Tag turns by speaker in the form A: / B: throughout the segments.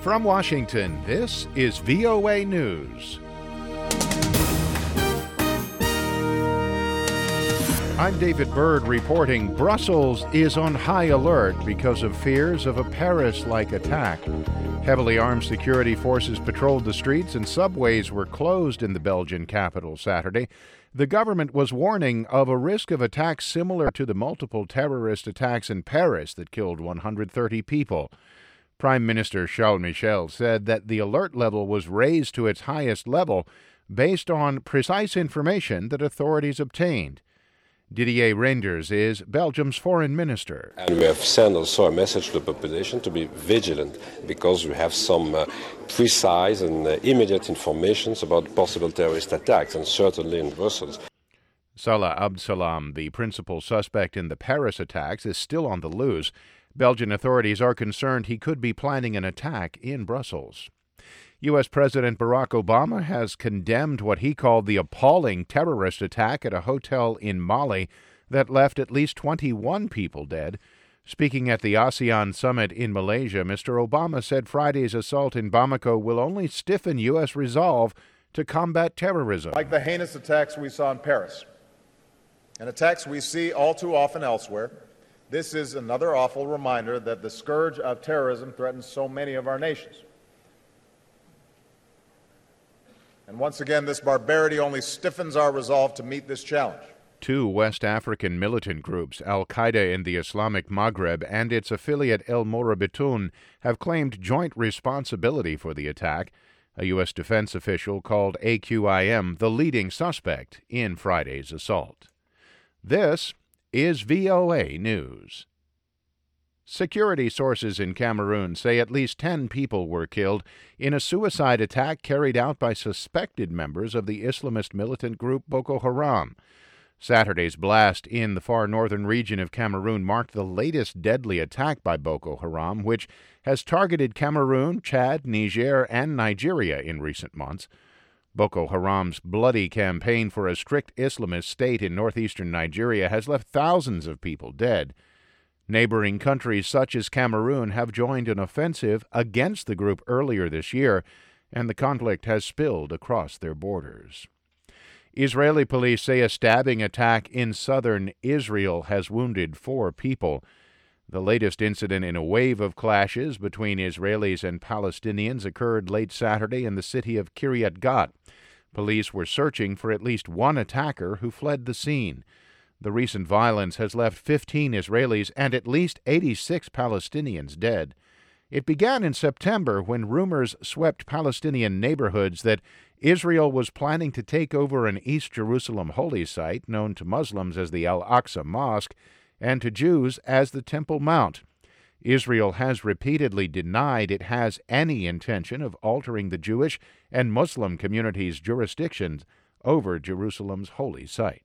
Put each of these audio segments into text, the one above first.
A: From Washington, this is VOA News. I'm David Byrd reporting Brussels is on high alert because of fears of a Paris-like attack. Heavily armed security forces patrolled the streets and subways were closed in the Belgian capital Saturday. The government was warning of a risk of attacks similar to the multiple terrorist attacks in Paris that killed 130 people. Prime Minister Charles Michel said that the alert level was raised to its highest level based on precise information that authorities obtained. Didier Reynders is Belgium's foreign minister.
B: And we have sent also a message to the population to be vigilant because we have some precise and immediate information about possible terrorist attacks, and certainly in Brussels.
A: Salah Abdeslam, the principal suspect in the Paris attacks, is still on the loose. Belgian authorities are concerned he could be planning an attack in Brussels. U.S. President Barack Obama has condemned what he called the appalling terrorist attack at a hotel in Mali that left at least 21 people dead. Speaking at the ASEAN summit in Malaysia, Mr. Obama said Friday's assault in Bamako will only stiffen U.S. resolve to combat terrorism.
C: Like the heinous attacks we saw in Paris, and attacks we see all too often elsewhere, this is another awful reminder that the scourge of terrorism threatens so many of our nations. And once again, this barbarity only stiffens our resolve to meet this challenge.
A: Two West African militant groups, Al-Qaeda in the Islamic Maghreb and its affiliate El Morabitoun, have claimed joint responsibility for the attack. A U.S. defense official called AQIM the leading suspect in Friday's assault. This is VOA News. Security sources in Cameroon say at least 10 people were killed in a suicide attack carried out by suspected members of the Islamist militant group Boko Haram. Saturday's blast in the far northern region of Cameroon marked the latest deadly attack by Boko Haram, which has targeted Cameroon, Chad, Niger, and Nigeria in recent months. Boko Haram's bloody campaign for a strict Islamist state in northeastern Nigeria has left thousands of people dead. Neighboring countries such as Cameroon have joined an offensive against the group earlier this year, and the conflict has spilled across their borders. Israeli police say a stabbing attack in southern Israel has wounded 4 people. The latest incident in a wave of clashes between Israelis and Palestinians occurred late Saturday in the city of Kiryat Gat. Police were searching for at least one attacker who fled the scene. The recent violence has left 15 Israelis and at least 86 Palestinians dead. It began in September when rumors swept Palestinian neighborhoods that Israel was planning to take over an East Jerusalem holy site known to Muslims as the Al-Aqsa Mosque and to Jews as the Temple Mount. Israel has repeatedly denied it has any intention of altering the Jewish and Muslim communities' jurisdictions over Jerusalem's holy site.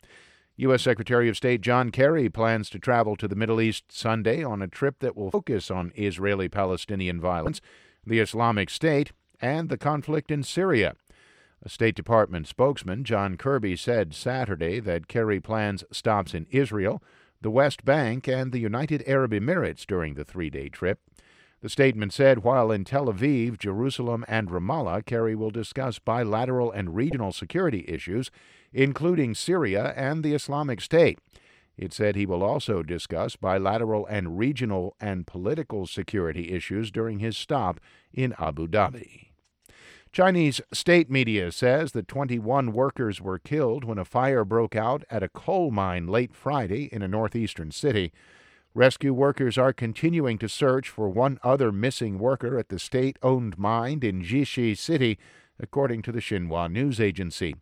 A: U.S. Secretary of State John Kerry plans to travel to the Middle East Sunday on a trip that will focus on Israeli-Palestinian violence, the Islamic State, and the conflict in Syria. A State Department spokesman, John Kirby, said Saturday that Kerry plans stops in Israel, the West Bank, and the United Arab Emirates during the 3-day trip. The statement said while in Tel Aviv, Jerusalem, and Ramallah, Kerry will discuss bilateral and regional security issues, including Syria and the Islamic State. It said he will also discuss bilateral and regional and political security issues during his stop in Abu Dhabi. Chinese state media says that 21 workers were killed when a fire broke out at a coal mine late Friday in a northeastern city. Rescue workers are continuing to search for one other missing worker at the state-owned mine in Jishi City, according to the Xinhua news agency.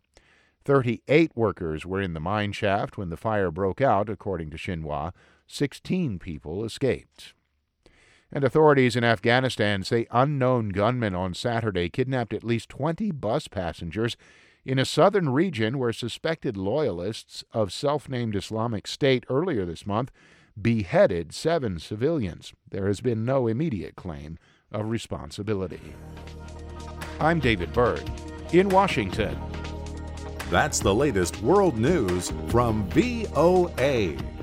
A: 38 workers were in the mine shaft when the fire broke out, according to Xinhua. 16 people escaped. And authorities in Afghanistan say unknown gunmen on Saturday kidnapped at least 20 bus passengers in a southern region where suspected loyalists of self-named Islamic State earlier this month beheaded 7 civilians. There has been no immediate claim of responsibility. I'm David Byrd in Washington.
D: That's the latest world news from VOA.